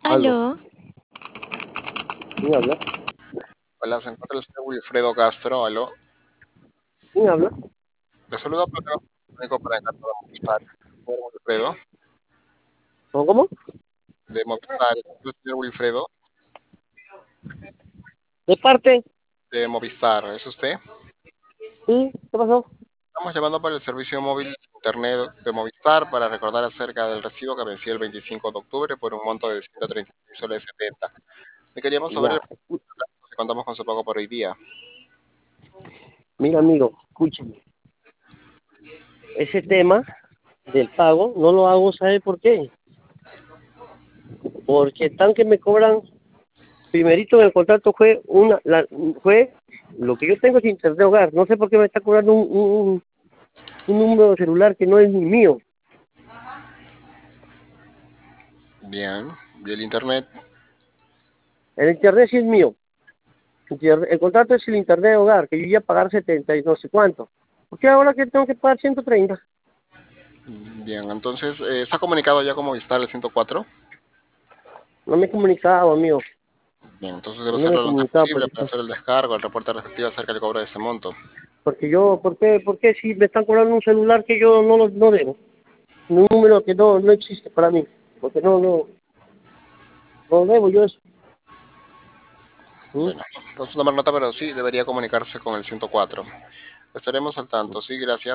Aló, Aló, ¿quién habla? Hola, se encuentra el señor Wilfredo Castro, aló. ¿Quién habla? Le saludo por teléfono telefónico para encantar de Movistar. Señor Wilfredo, ¿Cómo? de Movistar, el señor Wilfredo, ¿De parte? de Movistar, ¿es usted? ¿Sí? ¿Qué pasó? Estamos llamando para el servicio móvil internet de Movistar para recordar acerca del recibo que venció el 25 de octubre por un monto de 136 soles 70. Le queríamos saber Ya. si contamos con su pago por hoy día. Mira, amigo, escúchame. Ese tema del pago no lo hago, ¿sabe por qué? Porque están que me cobran, primerito en el contrato fue lo que yo tengo es internet de hogar. No sé por qué me está cobrando un número de celular que no es ni mío. Bien, y el internet, El internet sí es mío. El contrato es el internet de hogar, que yo iba a pagar 70 y no sé cuánto. ¿Por qué ahora que tengo que pagar 130? bien, entonces, ¿está comunicado ya con Movistar el 104? No me he comunicado, amigo. Bien, entonces debe No me he hacerlo lo antes comunicado posible para hacer el descargo, el reporte respectivo acerca del cobro de ese monto. porque yo, ¿por qué si me están cobrando un celular que yo no debo? Un número que no existe para mí, porque no debo yo eso. ¿Mm? Bueno, entonces tomar nota, pero sí debería comunicarse con el 104. Estaremos al tanto, sí, gracias.